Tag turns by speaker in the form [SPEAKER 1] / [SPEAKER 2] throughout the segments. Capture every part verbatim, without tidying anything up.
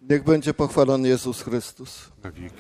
[SPEAKER 1] Niech będzie pochwalony Jezus Chrystus.
[SPEAKER 2] Na wieki.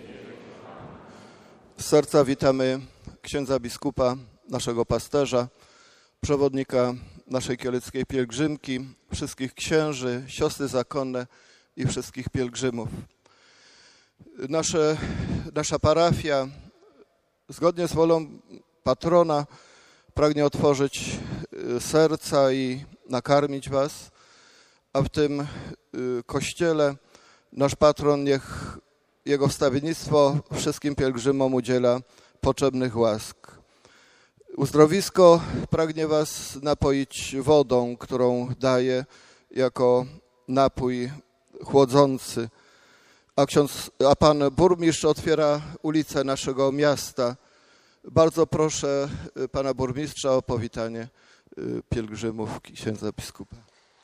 [SPEAKER 1] Z serca witamy księdza biskupa, naszego pasterza, przewodnika naszej kieleckiej pielgrzymki, wszystkich księży, siostry zakonne i wszystkich pielgrzymów. Nasze, nasza parafia, zgodnie z wolą patrona, pragnie otworzyć serca i nakarmić was, a w tym kościele nasz patron, niech jego wstawiennictwo wszystkim pielgrzymom udziela potrzebnych łask. Uzdrowisko pragnie was napoić wodą, którą daje jako napój chłodzący, a, ksiądz, a pan burmistrz otwiera ulicę naszego miasta. Bardzo proszę pana burmistrza o powitanie pielgrzymów księdza biskupa.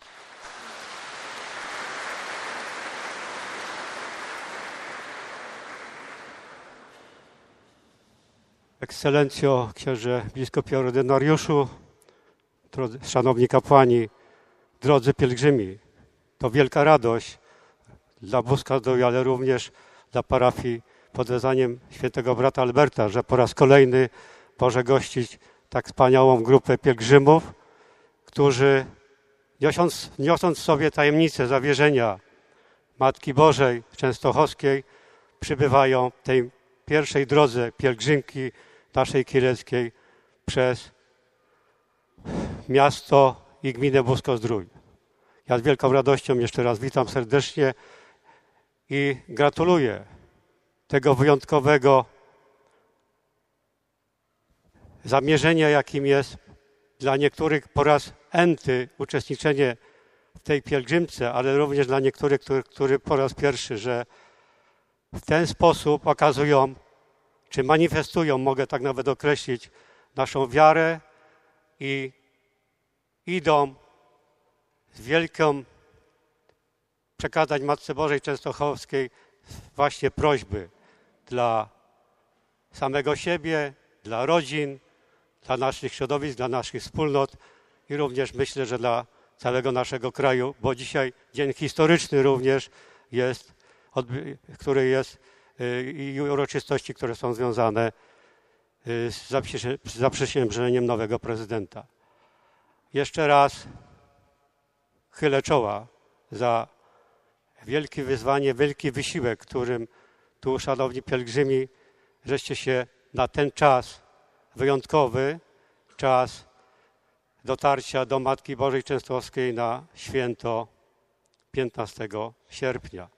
[SPEAKER 3] Ekscelencjo, księże biskupie ordynariuszu, drodzy, szanowni kapłani, drodzy pielgrzymi, to wielka radość dla Buska-Zdrojia, ale również dla parafii pod wezwaniem świętego brata Alberta, że po raz kolejny może gościć tak wspaniałą grupę pielgrzymów, którzy niosąc, niosąc w sobie tajemnicę zawierzenia Matki Bożej Częstochowskiej, przybywają w tej pierwszej drodze pielgrzymki naszej kieleckiej przez miasto i gminę Busko-Zdrój. Ja z wielką radością jeszcze raz witam serdecznie i gratuluję tego wyjątkowego zamierzenia, jakim jest dla niektórych po raz enty uczestniczenie w tej pielgrzymce, ale również dla niektórych, którzy, którzy po raz pierwszy, że w ten sposób okazują, czy manifestują, mogę tak nawet określić, naszą wiarę i idą z wielką przekazać Matce Bożej Częstochowskiej właśnie prośby dla samego siebie, dla rodzin, dla naszych środowisk, dla naszych wspólnot i również myślę, że dla całego naszego kraju, bo dzisiaj dzień historyczny również jest, który jest i uroczystości, które są związane z zaprzysiężeniem nowego prezydenta. Jeszcze raz chylę czoła za wielkie wyzwanie, wielki wysiłek, którym tu, szanowni pielgrzymi, żeście się na ten czas wyjątkowy, czas dotarcia do Matki Bożej Częstochowskiej na święto piętnastego sierpnia.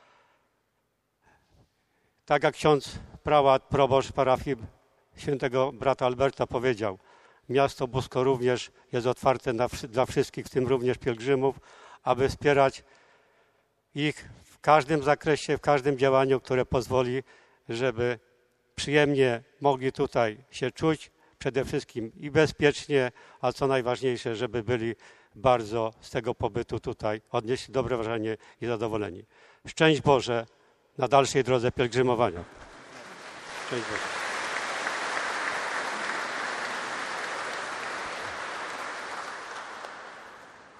[SPEAKER 3] Tak jak ksiądz prałat, proboszcz parafii świętego brata Alberta powiedział, miasto Busko również jest otwarte na, dla wszystkich, w tym również pielgrzymów, aby wspierać ich w każdym zakresie, w każdym działaniu, które pozwoli, żeby przyjemnie mogli tutaj się czuć, przede wszystkim i bezpiecznie, a co najważniejsze, żeby byli bardzo z tego pobytu tutaj, odnieśli dobre wrażenie i zadowoleni. Szczęść Boże na dalszej drodze pielgrzymowania. Szczęść Boże.